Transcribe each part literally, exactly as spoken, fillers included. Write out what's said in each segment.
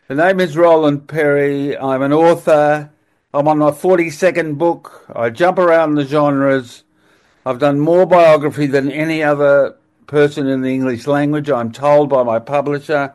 The name is Roland Perry. I'm an author. I'm on my forty-second book. I jump around the genres. I've done more biography than any other person in the English language, I'm told by my publisher.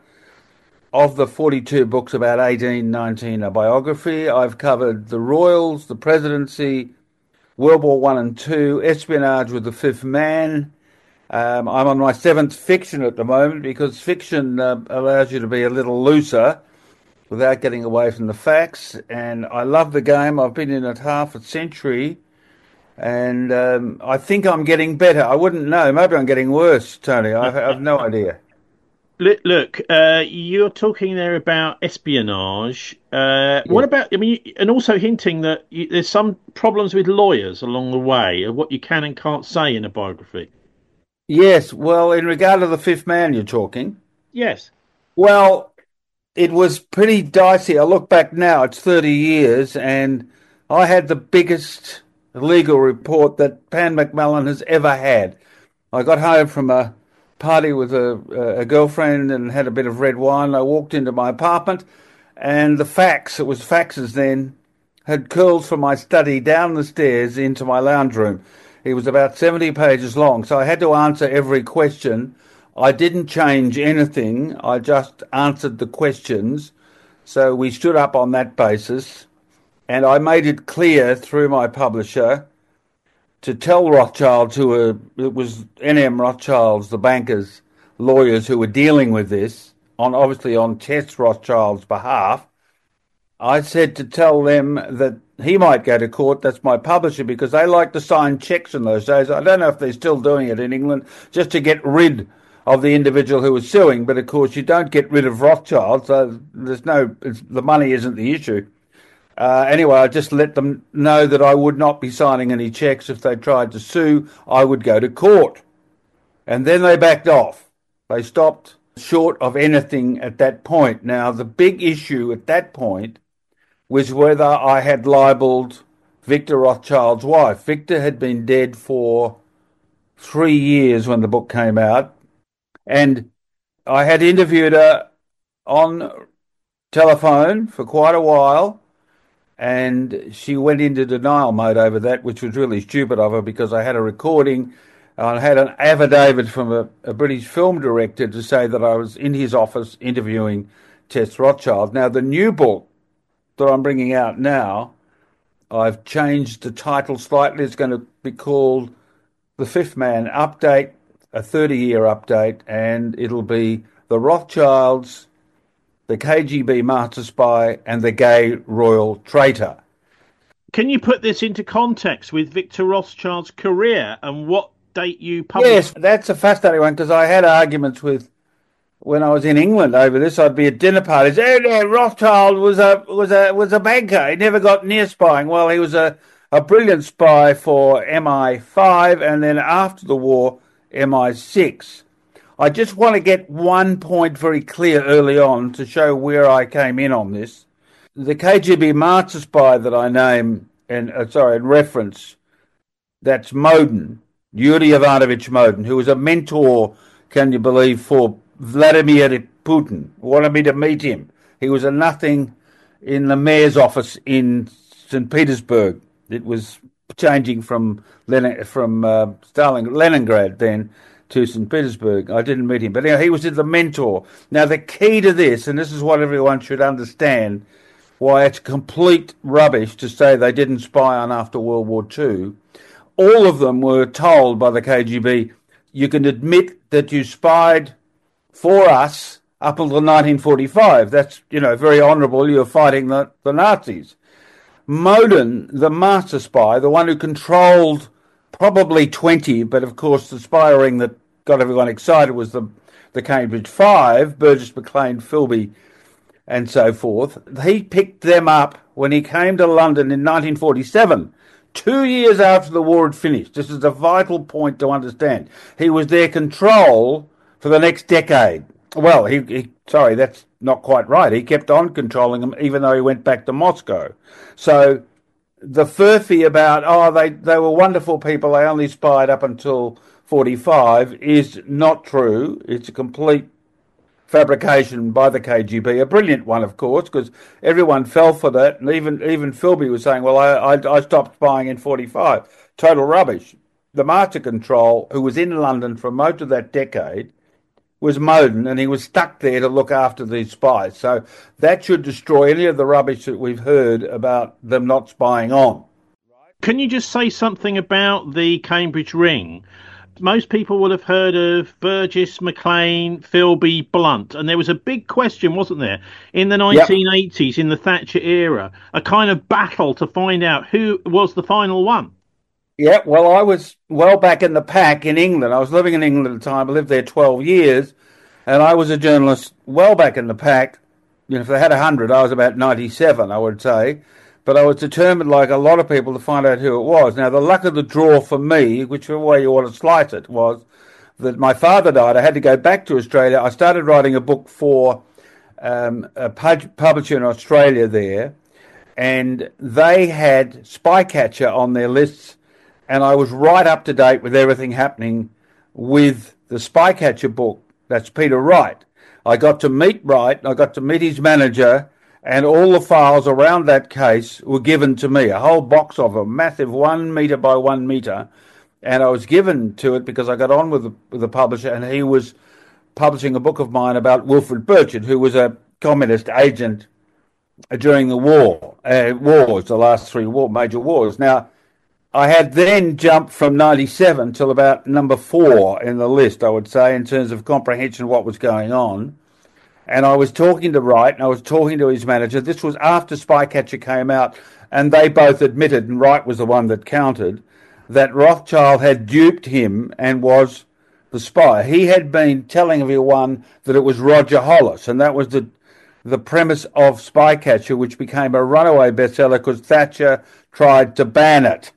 Of the forty-two books, about eighteen, nineteen are biography. I've covered the royals, the presidency, World War One and Two, espionage with the Fifth Man. Um, I'm on my seventh fiction at the moment because fiction uh, allows you to be a little looser without getting away from the facts. And I love the game. I've been in it half a century, and um, I think I'm getting better. I wouldn't know. Maybe I'm getting worse, Tony. I have no idea. Look, look uh, you're talking there about espionage. Uh, what Yeah. about, I mean, and also hinting that you, there's some problems with lawyers along the way of what you can and can't say in a biography. Yes. Well, in regard to the Fifth Man, you're talking. Yes. Well, it was pretty dicey. I look back now, it's thirty years, and I had the biggest legal report that Pan Macmillan has ever had. I got home from a party with a, a girlfriend and had a bit of red wine. I walked into my apartment, and the fax, it was faxes then, had curled from my study down the stairs into my lounge room. It was about seventy pages long, so I had to answer every question. I didn't change anything. I just answered the questions. So we stood up on that basis, and I made it clear through my publisher to tell Rothschilds, who were, it was N M Rothschilds, the bankers, lawyers who were dealing with this, on obviously on Tess Rothschild's behalf. I said to tell them that he might go to court. That's my publisher, because they like to sign cheques in those days. I don't know if they're still doing it in England, just to get rid of the individual who was suing. But of course, you don't get rid of Rothschild, so there's no, it's, the money isn't the issue. Uh, anyway, I just let them know that I would not be signing any cheques. If they tried to sue, I would go to court. And then they backed off. They stopped short of anything at that point. Now, the big issue at that point was whether I had libelled Victor Rothschild's wife. Victor had been dead for three years when the book came out, and I had interviewed her on telephone for quite a while, and she went into denial mode over that, which was really stupid of her, because I had a recording. I had an affidavit from a, a British film director to say that I was in his office interviewing Tess Rothschild. Now, the new book that I'm bringing out now, I've changed the title slightly. It's going to be called The Fifth Man Update, a thirty-year update, and it'll be The Rothschilds, the K G B Master Spy, and the Gay Royal Traitor. Can you put this into context with Victor Rothschild's career and what date you published? Yes, that's a fascinating one, because I had arguments with, when I was in England over this. I'd be at dinner parties. Oh no, Rothschild was a was a was a banker. He never got near spying. Well, he was a, a brilliant spy for M I five, and then after the war, M I six. I just want to get one point very clear early on to show where I came in on this. The K G B master spy that I name and uh, sorry, in reference, that's Modin, Yuri Ivanovich Modin, who was a mentor, can you believe, for Vladimir Putin. Wanted me to meet him. He was a nothing in the mayor's office in Saint Petersburg. It was changing from Lenin, from uh, Stalin, Leningrad then to Saint Petersburg. I didn't meet him, but anyway, he was the mentor. Now, the key to this, and this is what everyone should understand, why it's complete rubbish to say they didn't spy on after World War Two. All of them were told by the K G B, you can admit that you spied for us up until nineteen forty-five. That's, you know, very honourable. You're fighting the, the Nazis. Modin, the master spy, the one who controlled probably twenty, but of course the spy ring that got everyone excited was the, the Cambridge Five, Burgess, McLean, Philby, and so forth. He picked them up when he came to London in nineteen forty-seven, two years after the war had finished. This is a vital point to understand. He was their control for the next decade. Well, he, he sorry, that's not quite right. He kept on controlling them even though he went back to Moscow. So the furphy about, oh, they, they were wonderful people, they only spied up until forty-five, is not true. It's a complete fabrication by the K G B, a brilliant one, of course, because everyone fell for that, and even even Philby was saying, "Well, I I, I stopped spying in forty-five." Total rubbish. The Master Control, who was in London for most of that decade, was Moden, and he was stuck there to look after these spies. So that should destroy any of the rubbish that we've heard about them not spying on. Can you just say something about the Cambridge Ring? Most people will have heard of Burgess, Maclean, Philby, Blunt, and there was a big question, wasn't there, in the nineteen eighties, yep. in the Thatcher era, a kind of battle to find out who was the final one. Yeah, well, I was well back in the pack in England. I was living in England at the time. I lived there twelve years, and I was a journalist well back in the pack. You know, if they had one hundred, I was about ninety-seven, I would say. But I was determined, like a lot of people, to find out who it was. Now, the luck of the draw for me, whichever way you want to slice it, was that my father died. I had to go back to Australia. I started writing a book for um, a pub- publisher in Australia there, and they had Spycatcher on their lists, and I was right up to date with everything happening with the Spycatcher book. That's Peter Wright. I got to meet Wright, I got to meet his manager, and all the files around that case were given to me, a whole box of them, massive one metre by one metre, and I was given to it because I got on with the, with the publisher, and he was publishing a book of mine about Wilfred Burchard, who was a communist agent during the war, uh, wars, the last three war, major wars. Now, I had then jumped from ninety-seven till about number four in the list, I would say, in terms of comprehension of what was going on. And I was talking to Wright, and I was talking to his manager. This was after Spycatcher came out, and they both admitted, and Wright was the one that counted, that Rothschild had duped him and was the spy. He had been telling everyone that it was Roger Hollis, and that was the the premise of Spycatcher, which became a runaway bestseller because Thatcher tried to ban it.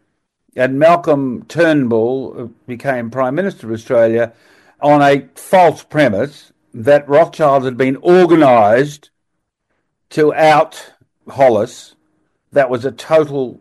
And Malcolm Turnbull became Prime Minister of Australia on a false premise that Rothschild had been organised to out Hollis. That was a total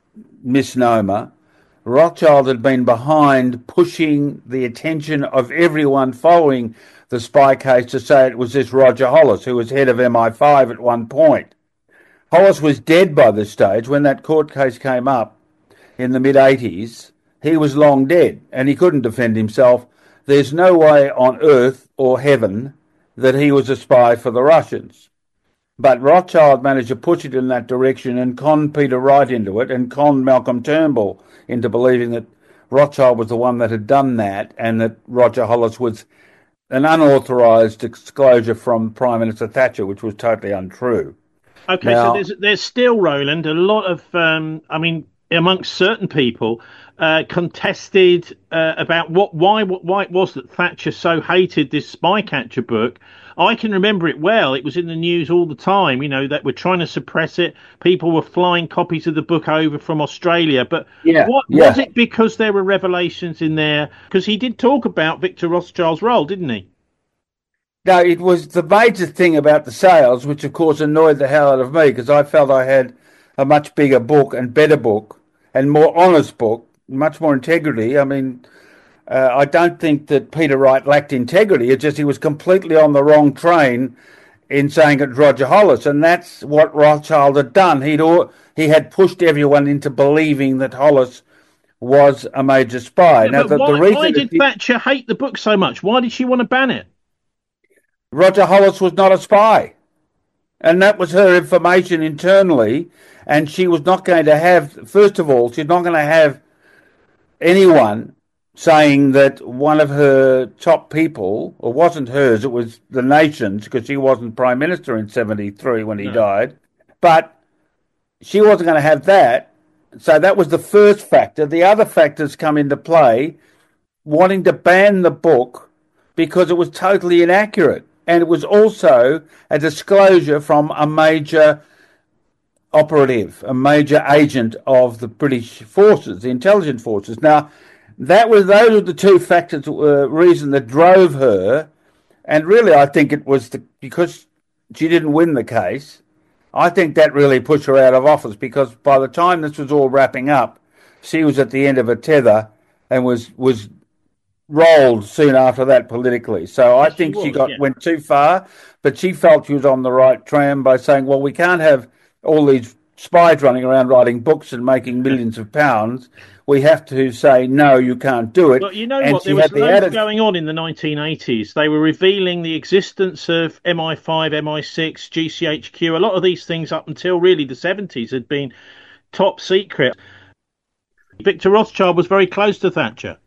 misnomer. Rothschild had been behind pushing the attention of everyone following the spy case to say it was this Roger Hollis, who was head of M I five at one point. Hollis was dead by this stage. When that court case came up in the mid-eighties, he was long dead, and he couldn't defend himself. There's no way on earth or heaven that he was a spy for the Russians. But Rothschild managed to push it in that direction and con Peter Wright into it and con Malcolm Turnbull into believing that Rothschild was the one that had done that and that Roger Hollis was an unauthorised disclosure from Prime Minister Thatcher, which was totally untrue. Okay, now, so there's, there's still, Roland, a lot of, um, I mean, amongst certain people, uh, contested uh, about what why why it was that Thatcher so hated this Spycatcher book. I can remember it well. It was in the news all the time, you know, that we're trying to suppress it. People were flying copies of the book over from Australia. But yeah, what, yeah. was it because there were revelations in there? Because he did talk about Victor Rothschild's role, didn't he? No, it was the major thing about the sales, which of course annoyed the hell out of me because I felt I had a much bigger book and better book and more honest book, much more integrity. I mean, uh, I don't think that Peter Wright lacked integrity. It's just he was completely on the wrong train in saying it's Roger Hollis, and that's what Rothschild had done. He'd all, he had pushed everyone into believing that Hollis was a major spy. Yeah, now, but the, why, the reason why did he, Thatcher hate the book so much? Why did she want to ban it? Roger Hollis was not a spy. And that was her information internally. And she was not going to have, first of all, she's not going to have anyone saying that one of her top people, or wasn't hers, it was the nation's, because she wasn't Prime Minister in seventy-three when he no. died. But she wasn't going to have that. So that was the first factor. The other factors come into play, wanting to ban the book because it was totally inaccurate. And it was also a disclosure from a major operative, a major agent of the British forces, the intelligence forces. Now, that was those were the two factors, uh, reason that drove her. And really, I think it was the, because she didn't win the case. I think that really pushed her out of office because by the time this was all wrapping up, she was at the end of her tether and was was rolled soon after that politically. So I Yes, she think she was. got Yeah. went too far, but she felt she was on the right tram by saying, "Well, we can't have all these spies running around writing books and making millions of pounds. We have to say no, you can't do it." Well, you know And what? There she was had the loads added. going on in the nineteen eighties. They were revealing the existence of M I five, M I six, G C H Q. A lot of these things up until really the seventies had been top secret. Victor Rothschild was very close to Thatcher.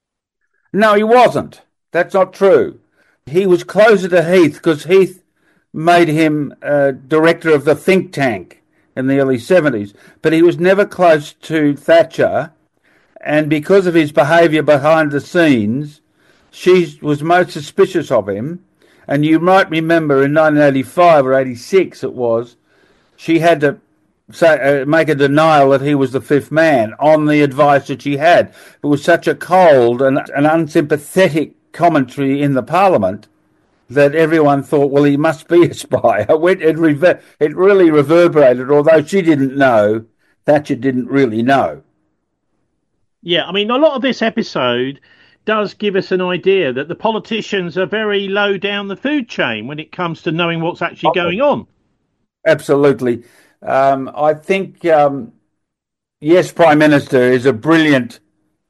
No, he wasn't. That's not true. He was closer to Heath because Heath made him uh, director of the think tank in the early seventies. But he was never close to Thatcher, and because of his behaviour behind the scenes, she was most suspicious of him. And you might remember in nineteen eighty-five or eighty-six, it was, she had to say, uh, make a denial that he was the fifth man on the advice that she had. It was such a cold and an unsympathetic commentary in the Parliament that everyone thought, well, he must be a spy. It, it, rever- it really reverberated, although she didn't know, Thatcher didn't really know. Yeah, I mean, a lot of this episode does give us an idea that the politicians are very low down the food chain when it comes to knowing what's actually going on. Absolutely. Um, I think, um, yes, Prime Minister is a brilliant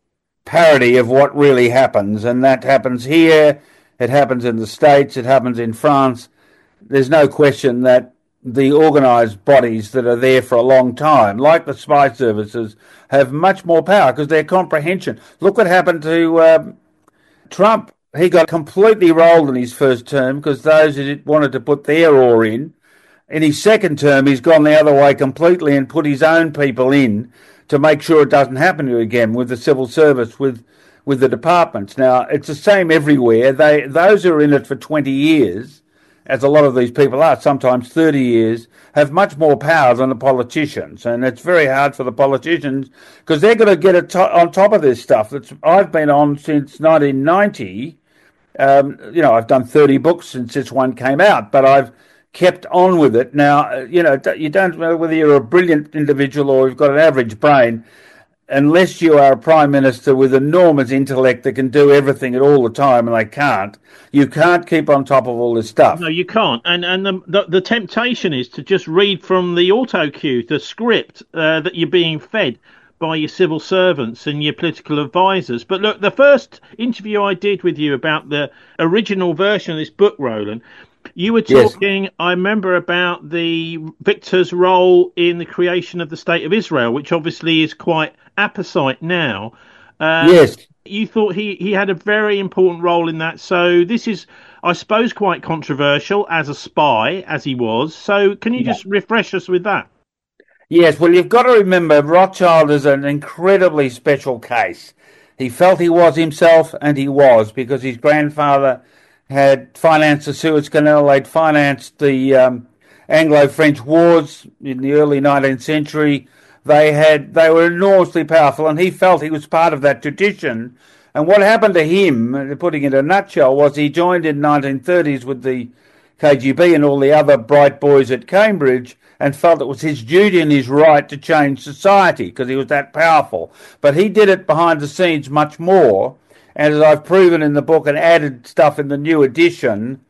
parody of what really happens, and that happens here, it happens in the States, it happens in France. There's no question that the organised bodies that are there for a long time, like the spy services, have much more power because their comprehension. Look what happened to um, Trump. He got completely rolled in his first term because those who wanted to put their oar in. In his second term, he's gone the other way completely and put his own people in to make sure it doesn't happen to him again with the civil service, with with the departments. Now, it's the same everywhere. They those who are in it for twenty years, as a lot of these people are, sometimes thirty years, have much more power than the politicians. And it's very hard for the politicians because they're going to get it to- on top of this stuff. That's I've been on since nineteen ninety. Um, you know, I've done thirty books since this one came out, but I've kept on with it. Now, you know, you don't know whether you're a brilliant individual or you've got an average brain, unless you are a prime minister with enormous intellect that can do everything at all the time, and they can't. You can't keep on top of all this stuff. No, you can't. And and the the, the temptation is to just read from the auto cue, the script uh, that you're being fed by your civil servants and your political advisors. But look, the first interview I did with you about the original version of this book, Roland, you were talking, yes. I remember, about the Victor's role in the creation of the State of Israel, which obviously is quite apposite now. Um, yes. You thought he, he had a very important role in that. So this is, I suppose, quite controversial as a spy, as he was. So can you yeah. just refresh us with that? Yes, well, you've got to remember Rothschild is an incredibly special case. He felt he was himself, and he was, because his grandfather had financed the Suez Canal. They'd financed the um, Anglo-French wars in the early nineteenth century. They had they were enormously powerful, and he felt he was part of that tradition. And what happened to him, putting it in a nutshell, was he joined in nineteen thirties with the K G B and all the other bright boys at Cambridge, and felt it was his duty and his right to change society because he was that powerful. But he did it behind the scenes much more. And as I've proven in the book and added stuff in the new edition,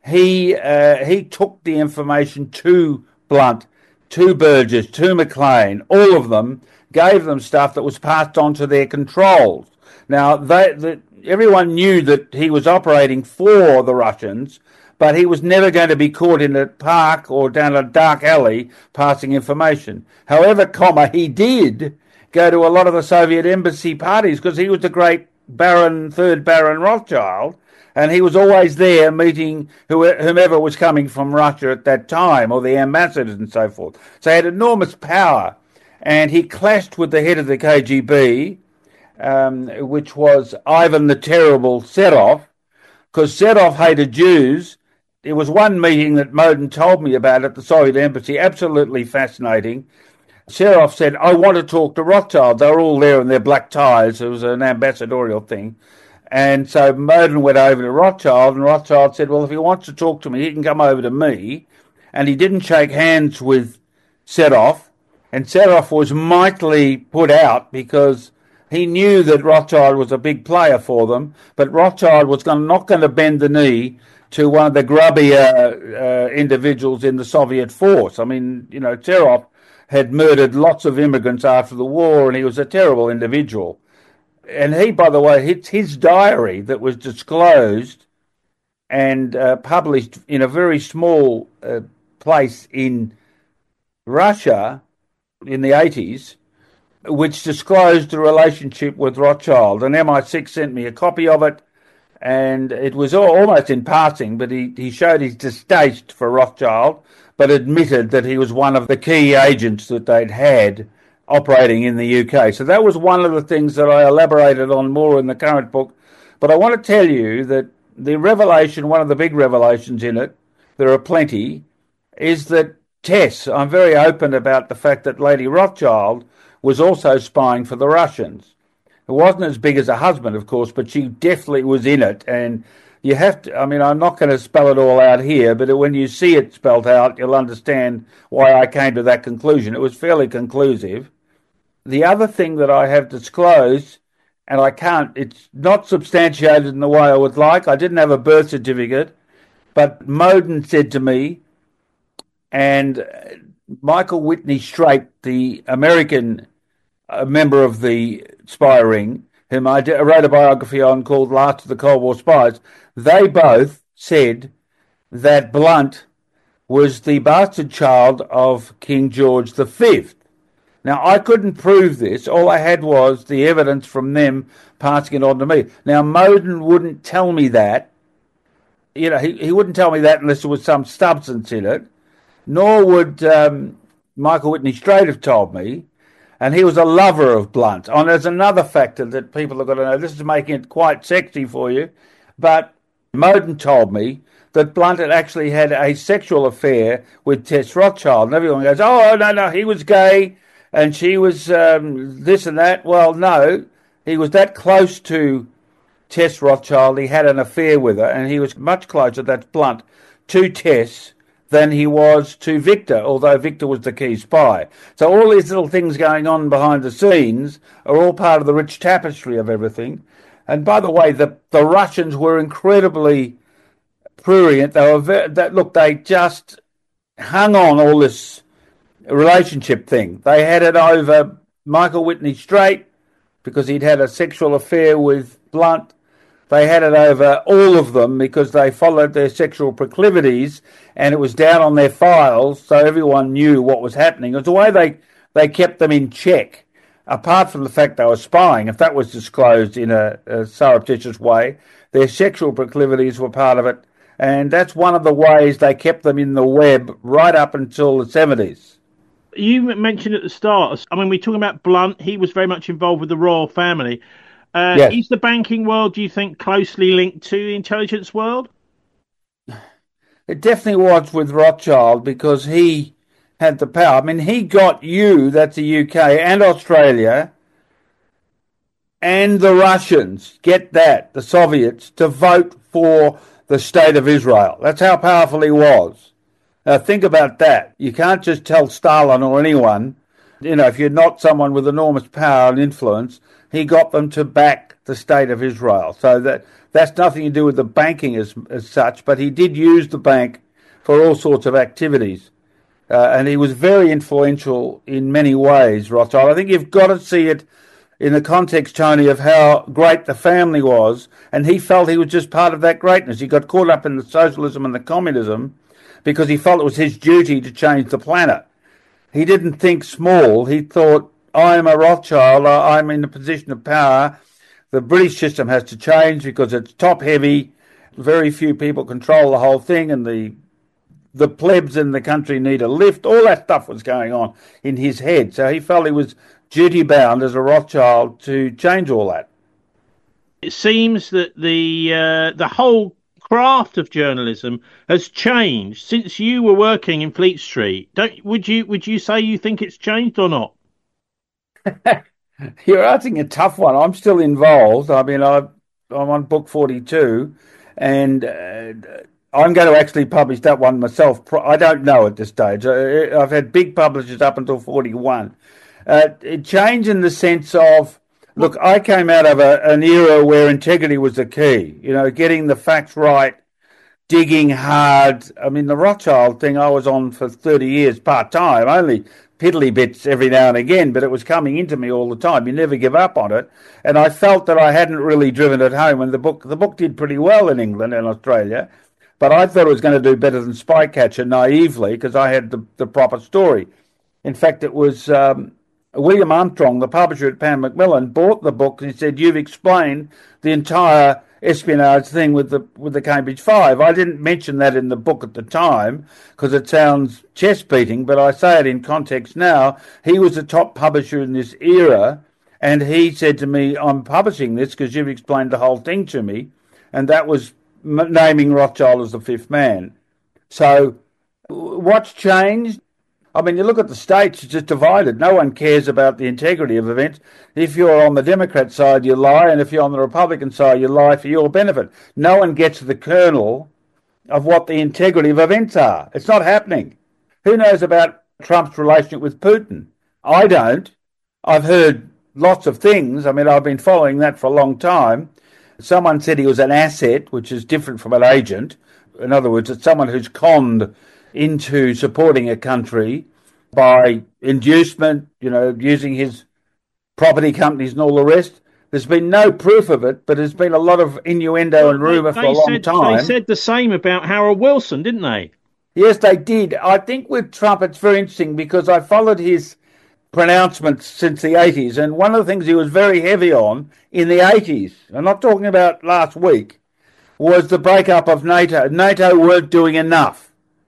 he uh, he took the information to Blunt, to Burgess, to Maclean, all of them, gave them stuff that was passed on to their controls. Now, they, the, everyone knew that he was operating for the Russians, but he was never going to be caught in a park or down a dark alley passing information. However, comma, he did go to a lot of the Soviet embassy parties because he was the great Baron, third Baron Rothschild, and he was always there meeting whomever was coming from Russia at that time, or the ambassadors and so forth. So he had enormous power, and he clashed with the head of the K G B, um, which was Ivan the Terrible Serov, because Serov hated Jews. There was one meeting that Moden told me about at the Soviet embassy, absolutely fascinating. Serov said, I want to talk to Rothschild. They were all there in their black ties. It was an ambassadorial thing. And so Moden went over to Rothschild, and Rothschild said, well, if he wants to talk to me, he can come over to me. And he didn't shake hands with Serov. And Serov was mightily put out because He knew that Rothschild was a big player for them, but Rothschild was going, not going to bend the knee to one of the grubbier uh, individuals in the Soviet force. I mean, you know, Serov had murdered lots of immigrants after the war, and he was a terrible individual. And he, by the way, it's his diary that was disclosed and uh, published in a very small uh, place in Russia in the eighties, which disclosed a relationship with Rothschild. And M I six sent me a copy of it, and it was almost in passing, but he, he showed his distaste for Rothschild, but admitted that he was one of the key agents that they'd had operating in the U K. So that was one of the things that I elaborated on more in the current book. But I want to tell you that the revelation, one of the big revelations in it, there are plenty, is that Tess, I'm very open about the fact that Lady Rothschild was also spying for the Russians. It wasn't as big as a husband, of course, but she definitely was in it. And you have to, I mean, I'm not going to spell it all out here, but when you see it spelled out, you'll understand why I came to that conclusion. It was fairly conclusive. The other thing that I have disclosed, and I can't, it's not substantiated in the way I would like. I didn't have a birth certificate, but Moden said to me, and Michael Whitney Straight, the American uh, member of the spy ring, whom I did, wrote a biography on called Last of the Cold War Spies, they both said that Blunt was the bastard child of King George the Fifth. Now, I couldn't prove this. All I had was the evidence from them passing it on to me. Now, Moden wouldn't tell me that. You know, he, he wouldn't tell me that unless there was some substance in it. Nor would um, Michael Whitney Straight have told me. And he was a lover of Blunt. And there's another factor that people have got to know. This is making it quite sexy for you. But Moden told me that Blunt had actually had a sexual affair with Tess Rothschild. And everyone goes, oh, no, no, he was gay and she was um, this and that. Well, no, he was that close to Tess Rothschild. He had an affair with her, and he was much closer, that's Blunt, to Tess than he was to Victor, although Victor was the key spy. So all these little things going on behind the scenes are all part of the rich tapestry of everything. And by the way, the, the Russians were incredibly prurient. They were very, that look, they just hung on all this relationship thing. They had it over Michael Whitney Straight because he'd had a sexual affair with Blunt. They had it over all of them because they followed their sexual proclivities, and it was down on their files, so everyone knew what was happening. It was the way they, they kept them in check, apart from the fact they were spying. If that was disclosed in a, a surreptitious way, their sexual proclivities were part of it, and that's one of the ways they kept them in the web right up until the seventies. You mentioned at the start, I mean, we're talking about Blunt. He was very much involved with the royal family. Uh, yes. Is the banking world, do you think, closely linked to the intelligence world? It definitely was with Rothschild because he had the power. I mean, he got you, that's the U K, and Australia, and the Russians, get that, the Soviets, to vote for the State of Israel. That's how powerful he was. Now, think about that. You can't just tell Stalin or anyone, you know, if you're not someone with enormous power and influence, he got them to back the State of Israel. So that that's nothing to do with the banking as, as such, but he did use the bank for all sorts of activities. Uh, and he was very influential in many ways, Rothschild. I think you've got to see it in the context, Tony, of how great the family was, and he felt he was just part of that greatness. He got caught up in the socialism and the communism because he felt it was his duty to change the planet. He didn't think small. He thought, I'm a Rothschild, I'm in a position of power. The British system has to change because it's top-heavy. Very few people control the whole thing, and the the plebs in the country need a lift. All that stuff was going on in his head. So he felt he was duty-bound as a Rothschild to change all that. It seems that the uh, the whole craft of journalism has changed since you were working in Fleet Street. Don't would you would you say you think it's changed or not? You're asking a tough one. I'm still involved. I mean, I've, I'm on book forty-two, and uh, I'm going to actually publish that one myself. I don't know at this stage. I've had big publishers up until forty-one. Uh, it changed in the sense of Look, I came out of a, an era where integrity was the key, you know, getting the facts right, digging hard. I mean, the Rothschild thing I was on for thirty years part-time, only piddly bits every now and again, but it was coming into me all the time. You never give up on it. And I felt that I hadn't really driven it home. And the book, the book did pretty well in England and Australia, but I thought it was going to do better than Spycatcher naively because I had the, the proper story. In fact, it was um, William Armstrong, the publisher at Pan Macmillan, bought the book and he said, "You've explained the entire espionage thing with the with the Cambridge Five." I didn't mention that in the book at the time because it sounds chest beating, but I say it in context now. He was the top publisher in this era, and he said to me, "I'm publishing this because you've explained the whole thing to me," and that was m- naming Rothschild as the fifth man. So, what's changed? I mean, you look at the states, it's just divided. No one cares about the integrity of events. If you're on the Democrat side, you lie, and if you're on the Republican side, you lie for your benefit. No one gets to the kernel of what the integrity of events are. It's not happening. Who knows about Trump's relationship with Putin? I don't. I've heard lots of things. I mean, I've been following that for a long time. Someone said he was an asset, which is different from an agent. In other words, it's someone who's conned into supporting a country by inducement, you know, using his property companies and all the rest. There's been no proof of it, but there's been a lot of innuendo well, and rumour for a long said, time. They said the same about Harold Wilson, didn't they? Yes, they did. I think with Trump it's very interesting because I followed his pronouncements since the eighties, and one of the things he was very heavy on in the eighties, I'm not talking about last week, was the breakup of NATO. NATO weren't doing enough.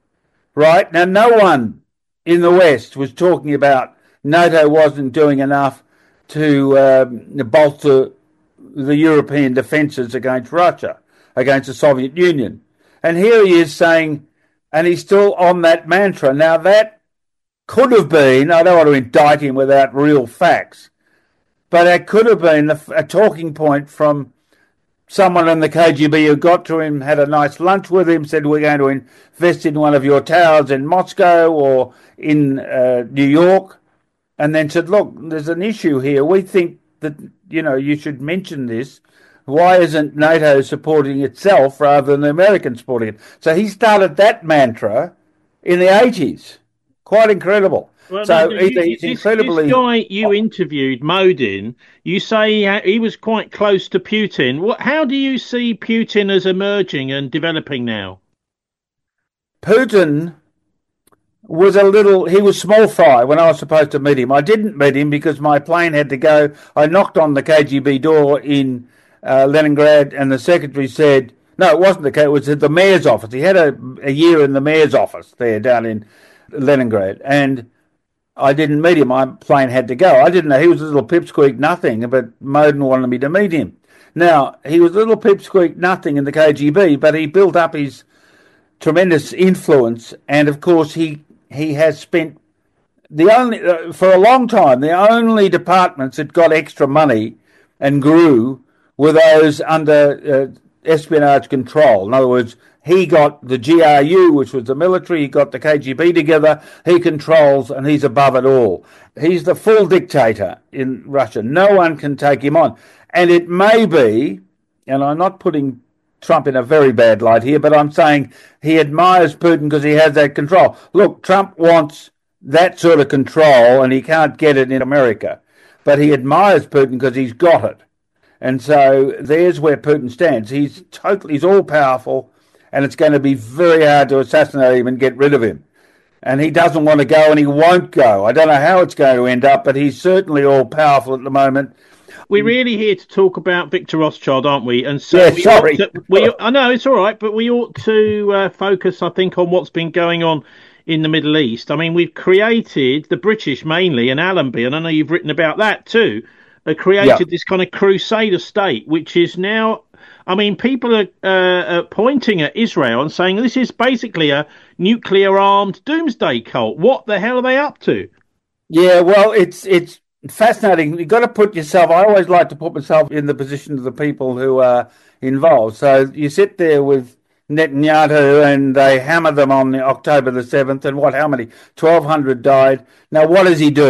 Right? Now, no one in the West was talking about NATO wasn't doing enough to um, bolster the European defences against Russia, against the Soviet Union. And here he is saying, and he's still on that mantra. Now, that could have been, I don't want to indict him without real facts, but it could have been a talking point from someone in the K G B who got to him, had a nice lunch with him, said, "We're going to invest in one of your towers in Moscow or in uh, New York," and then said, "Look, there's an issue here. We think that, you know, you should mention this. Why isn't NATO supporting itself rather than the Americans supporting it?" So he started that mantra in the eighties. Quite incredible. Well, so no, he's, you, he's this, incredibly... This guy you interviewed, Modin, you say he, he was quite close to Putin. What? How do you see Putin as emerging and developing now? Putin was a little... He was small fry when I was supposed to meet him. I didn't meet him because my plane had to go. I knocked on the K G B door in uh, Leningrad, and the secretary said... No, it wasn't the K. It was at the mayor's office. He had a, a year in the mayor's office there down in Leningrad, and I didn't meet him. My plane had to go. I didn't know. He was a little pipsqueak nothing, but Modin wanted me to meet him. Now, he was a little pipsqueak nothing in the K G B, but he built up his tremendous influence, and of course he he has spent the only uh, for a long time the only departments that got extra money and grew were those under uh, espionage control. In other words, he got the G R U, which was the military, he got the K G B together, he controls, and he's above it all. He's the full dictator in Russia. No one can take him on. And it may be, and I'm not putting Trump in a very bad light here, but I'm saying he admires Putin because he has that control. Look, Trump wants that sort of control, and he can't get it in America. But he admires Putin because he's got it. And so there's where Putin stands. He's totally, he's all powerful, and it's going to be very hard to assassinate him and get rid of him. And he doesn't want to go, and he won't go. I don't know how it's going to end up, but he's certainly all powerful at the moment. We're really here to talk about Victor Rothschild, aren't we? And so yeah, we sorry. To, we, I know it's all right, but we ought to uh, focus, I think, on what's been going on in the Middle East. I mean, we've created, the British mainly, and Allenby, and I know you've written about that too, have created yeah. this kind of crusader state, which is now, I mean, people are uh, pointing at Israel and saying this is basically a nuclear-armed doomsday cult. What the hell are they up to? Yeah, well, it's it's fascinating. You've got to put yourself, I always like to put myself in the position of the people who are involved. So you sit there with Netanyahu and they hammer them on the October the seventh, and what, how many? twelve hundred died. Now, what does he do?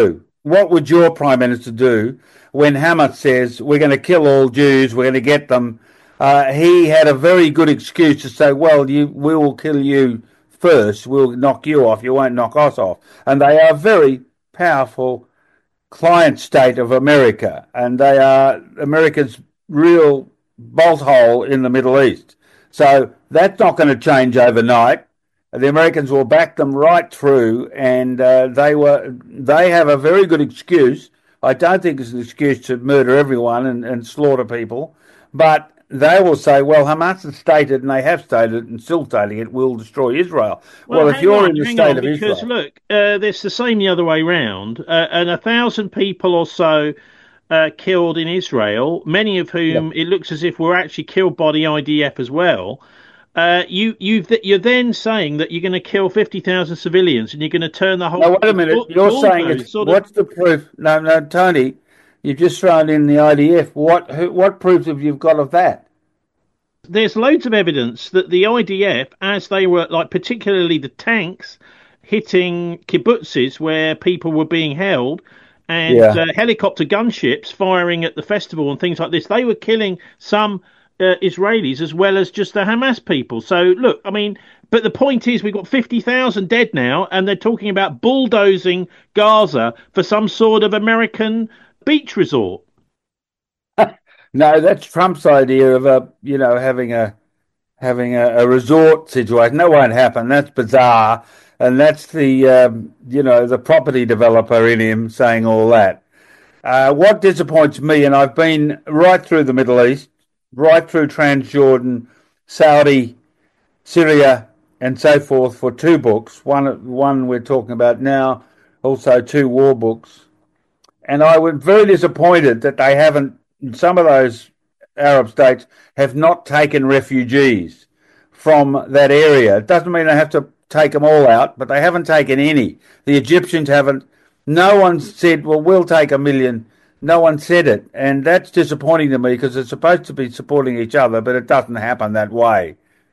what would your Prime Minister do when Hamas says, we're going to kill all Jews, we're going to get them? Uh, he had a very good excuse to say, well, you, we will kill you first, we'll knock you off, you won't knock us off. And they are very powerful client state of America, and they are America's real bolt hole in the Middle East. So that's not going to change overnight. The Americans will back them right through, and uh, they were they have a very good excuse. I don't think it's an excuse to murder everyone and, and slaughter people, but they will say, well, Hamas has stated, and they have stated, and still stating it, will destroy Israel. Well, well if you're on, in the hang state on, of because Israel... look, uh, it's the same the other way round, uh, and a thousand people or so uh, killed in Israel, many of whom Yeah. it looks as if were actually killed by the I D F as well. Uh, you, you've, you're then saying that you're going to kill fifty thousand civilians and you're going to turn the whole... Now, wait a minute. You're saying it's... sort What's of... the proof? No, no, Tony, you've just thrown in the I D F. What who, what proof have you got of that? There's loads of evidence that the I D F, as they were, like particularly the tanks, hitting kibbutzes where people were being held, and Yeah. uh, helicopter gunships firing at the festival and things like this, they were killing some uh, Israelis as well as just the Hamas people. So, look, I mean, but the point is we've got fifty thousand dead now, and they're talking about bulldozing Gaza for some sort of American beach resort. No, that's Trump's idea of a, you know, having a having a, a resort situation. That won't happen. That's bizarre, and that's the um, you know the property developer in him saying all that. Uh, what disappoints me, and I've been right through the Middle East, right through Transjordan, Saudi, Syria, and so forth for two books. One one we're talking about now, also two war books. And I was very disappointed that they haven't, some of those Arab states have not taken refugees from that area. It doesn't mean they have to take them all out, but they haven't taken any. The Egyptians haven't. No one said, well, we'll take a million. No one said it. And that's disappointing to me because it's supposed to be supporting each other, but it doesn't happen that way.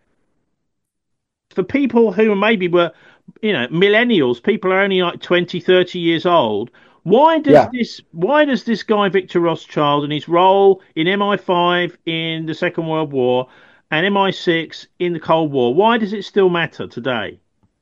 For people who maybe were, you know, millennials, people are only like twenty, thirty years old. Why does Yeah. this? Why does this guy Victor Rothschild and his role in M I five in the Second World War and M I six in the Cold War? Why does it still matter today?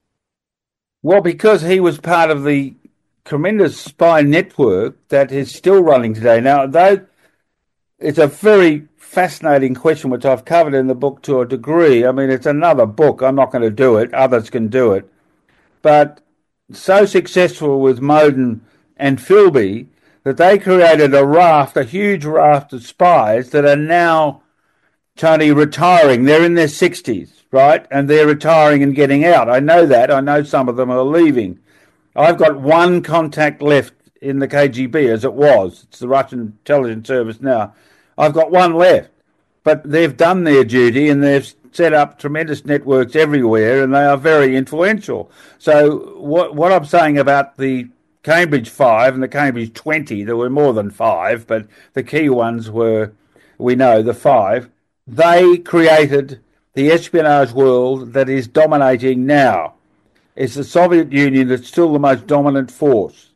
Well, because he was part of the tremendous spy network that is still running today. Now, though it's a very fascinating question, which I've covered in the book to a degree. I mean, it's another book. I'm not going to do it. Others can do it. But so successful with Moden and Philby that they created a raft, a huge raft of spies that are now, Tony, retiring. They're in their sixties, right? And they're retiring and getting out. I know that. I know some of them are leaving. I've got one contact left in the K G B, as it was. It's the Russian intelligence service now. I've got one left. But they've done their duty and they've set up tremendous networks everywhere and they are very influential. So what what I'm saying about the Cambridge Five and the Cambridge Twenty, there were more than five, but the key ones were, we know, the five. They created the espionage world that is dominating now. It's the Soviet Union that's still the most dominant force.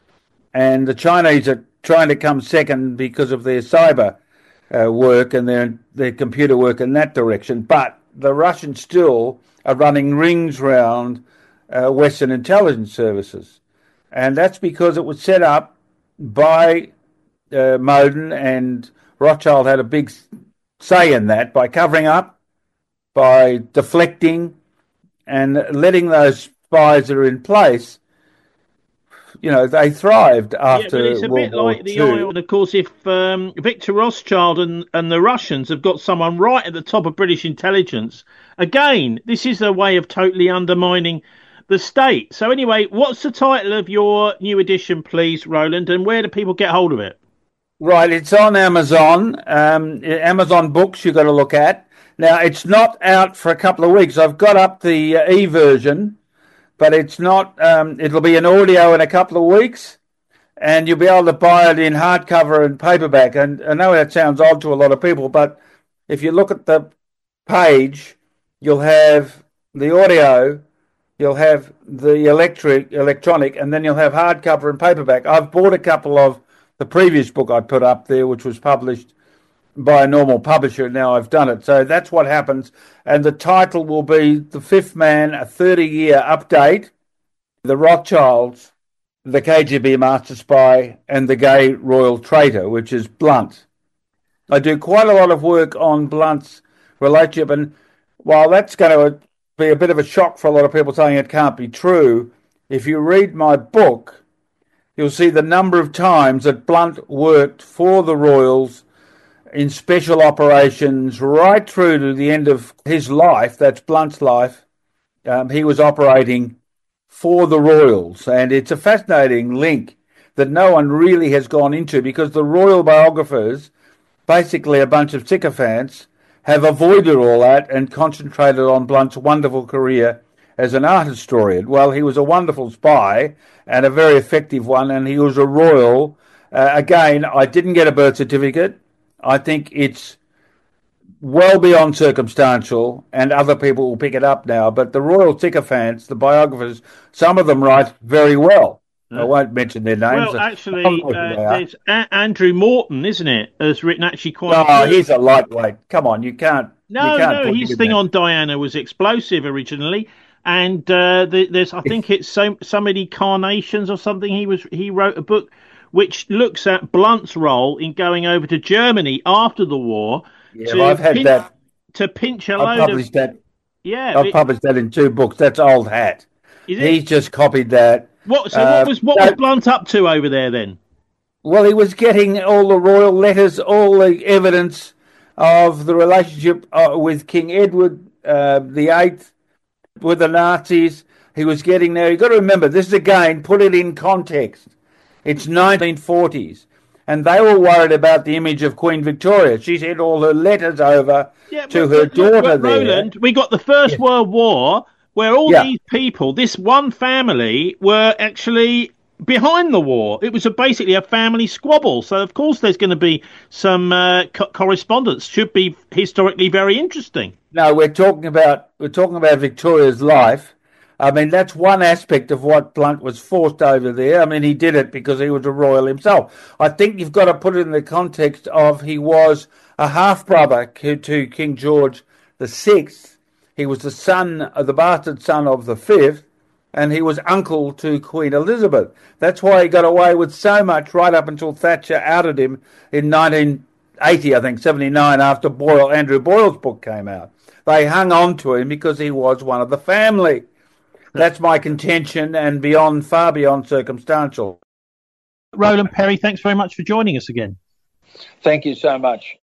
And the Chinese are trying to come second because of their cyber uh, work and their, their computer work in that direction. But the Russians still are running rings round uh, Western intelligence services. And that's because it was set up by uh, Moden, and Rothschild had a big say in that by covering up, by deflecting, and letting those spies that are in place, you know, they thrived after Yeah, but it's a World bit War like the Two. oil. And of course, if um, Victor Rothschild and, and the Russians have got someone right at the top of British intelligence, again, this is a way of totally undermining the state. So anyway, what's the title of your new edition, please, Roland, and where do people get hold of it? Right, it's on Amazon. Um, Amazon Books you've got to look at. Now, it's not out for a couple of weeks. I've got up the uh, e-version, but it's not, um, it'll be an audio in a couple of weeks, and you'll be able to buy it in hardcover and paperback. And I know that sounds odd to a lot of people, but if you look at the page, you'll have the audio, you'll have the electric, electronic, and then you'll have hardcover and paperback. I've bought a couple of the previous book I put up there, which was published by a normal publisher. Now I've done it. So that's what happens. And the title will be The Fifth Man, a thirty-year update, The Rothschilds, The K G B Master Spy, and The Gay Royal Traitor, which is Blunt. I do quite a lot of work on Blunt's relationship, and while that's going to be a bit of a shock for a lot of people saying it can't be true, if you read my book, you'll see the number of times that Blunt worked for the Royals in special operations right through to the end of his life. That's Blunt's life. Um, he was operating for the Royals, and it's a fascinating link that no one really has gone into, because the royal biographers, basically a bunch of sycophants, have avoided all that and concentrated on Blunt's wonderful career as an art historian. Well, he was a wonderful spy and a very effective one, and he was a royal. Uh, again, I didn't get a birth certificate. I think it's well beyond circumstantial, and other people will pick it up now. But the royal sycophants, the biographers, some of them write very well. I won't mention their names. Well, actually, uh, there's a- Andrew Morton, isn't it, has written actually quite... Oh, he's a lightweight. Come on, you can't... No, you can't no, his thing that. on Diana was explosive originally. And uh, the, there's, I think it's so, so many carnations or something. He was he wrote a book which looks at Blunt's role in going over to Germany after the war. Yeah, well, I've had pinch, that. To pinch a I've load published of... that. Yeah. I've it, published that in two books. That's old hat. Is He's it? just copied that. What? So uh, what was what no, was Blunt up to over there then? Well, he was getting all the royal letters, all the evidence of the relationship uh, with King Edward uh, the Eighth, with the Nazis. He was getting there. You've got to remember, this is again, put it in context. It's nineteen forties, and they were worried about the image of Queen Victoria. She sent all her letters over yeah, to but, her but, daughter but, there. Roland, we got the First Yeah. World War, where all Yeah. these people, this one family, were actually behind the war. It was a, basically a family squabble. So, of course, there's going to be some uh, co- correspondence. Should be historically very interesting. No, we're talking about we're talking about Victoria's life. I mean, that's one aspect of what Blunt was forced over there. I mean, he did it because he was a royal himself. I think you've got to put it in the context of he was a half-brother to King George the Sixth. He was the son, the bastard son of the Fifth, and he was uncle to Queen Elizabeth. That's why he got away with so much right up until Thatcher outed him in nineteen eighty, I think, seventy-nine, after Boyle, Andrew Boyle's book came out. They hung on to him because he was one of the family. That's my contention, and beyond, far beyond circumstantial. Roland Perry, thanks very much for joining us again. Thank you so much.